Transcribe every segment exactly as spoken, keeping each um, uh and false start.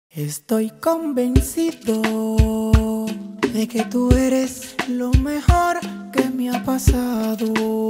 Estoy convencido de que tú eres lo mejor que me ha pasado.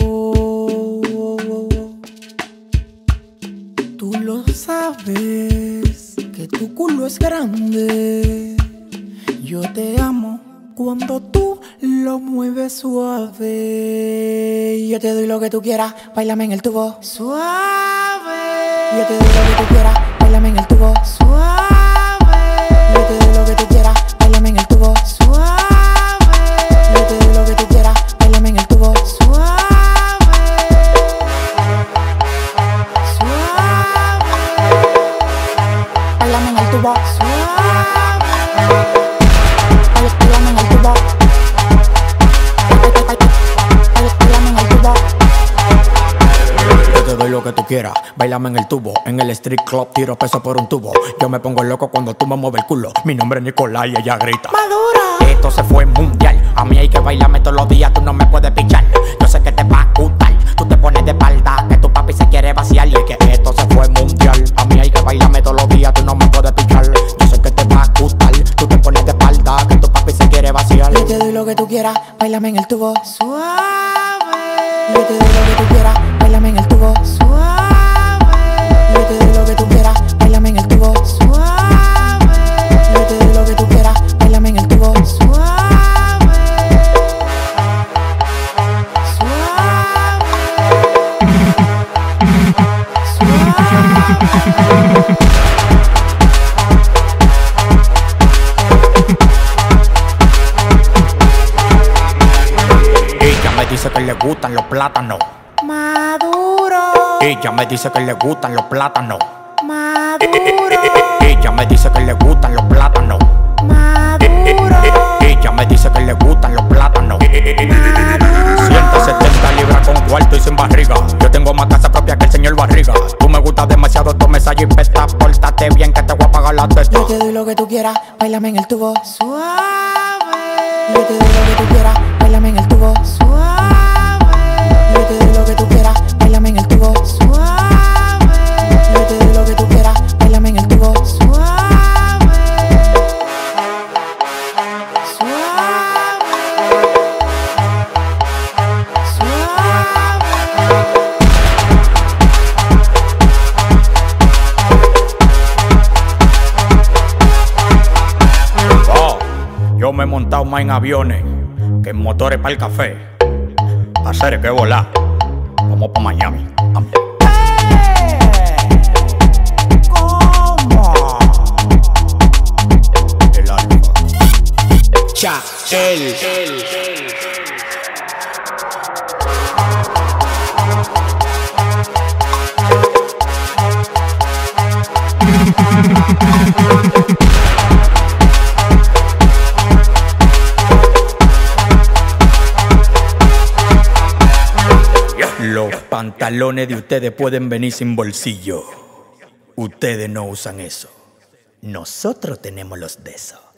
Tú lo sabes, que tu culo es grande. Yo te amo cuando tú lo mueves suave. Yo te doy lo que tú quieras, báilame en el tubo suave. Yo te doy lo que tú quieras, báilame en el tubo suave. Yo te doy lo que tú quieras, báilame en el tubo suave. Yo te doy lo que tú quieras, báilame en el tubo suave. Suave. Báilame en el tubo suave. Báilame en el tubo. Báilame en el tubo. Yo te doy lo que tú quieras, báilame en el tubo. En el street club tiro peso por un tubo. Yo me pongo loco cuando tú me mueves el culo. Mi nombre es Nicolás y ella grita Madura. Esto se fue mundial. A mí hay que bailarme todos los días, tú no me puedes pichar. Yo sé que te va a gustar. Tú te pones de espalda, que tu papi se quiere vaciar. Y es que esto se fue mundial. A mí hay que bailarme todos los días, tú no me puedes pichar. Yo sé que te va a gustar. Tú te pones de espalda, que tu papi se quiere vaciar. Yo te doy lo que tú quieras, báilame en el tubo suave. Yo te doy lo que tú quieras, báilame en el tubo suave. Yo te doy lo que tú quieras, báilame en el tubo suave. Yo te doy lo que tú quieras, báilame en el tubo suave. Suave. Suave. Ella me dice que le gustan los plátanos. Maduro. Ella me dice que le gustan los plátanos. Maduro. Ella me dice que le gustan los plátanos. Maduro. Ella me dice que le gustan los plátanos. ciento setenta libras con cuarto y sin barriga. Yo tengo más casa propia que el señor Barriga. Tú me gustas demasiado, tú me sales y pesta. Pórtate bien que te voy a pagar la testa. Yo te doy lo que tú quieras, báilame en el tubo suave. Yo te doy lo que tú quieras, báilame en el tubo suave. Yo te doy lo que tú quieras, báilame en el tubo suave. Yo te doy lo que tú quieras, báilame en el tubo suave. Suave. Suave. Oh, yo me he montado más en aviones que en motores para el café. Hacer que volar. Vamos pa' Miami. Vamos. ¿Cómo? El alfa. Cha, el, el. Los pantalones de ustedes pueden venir sin bolsillo. Ustedes no usan eso. Nosotros tenemos los de eso.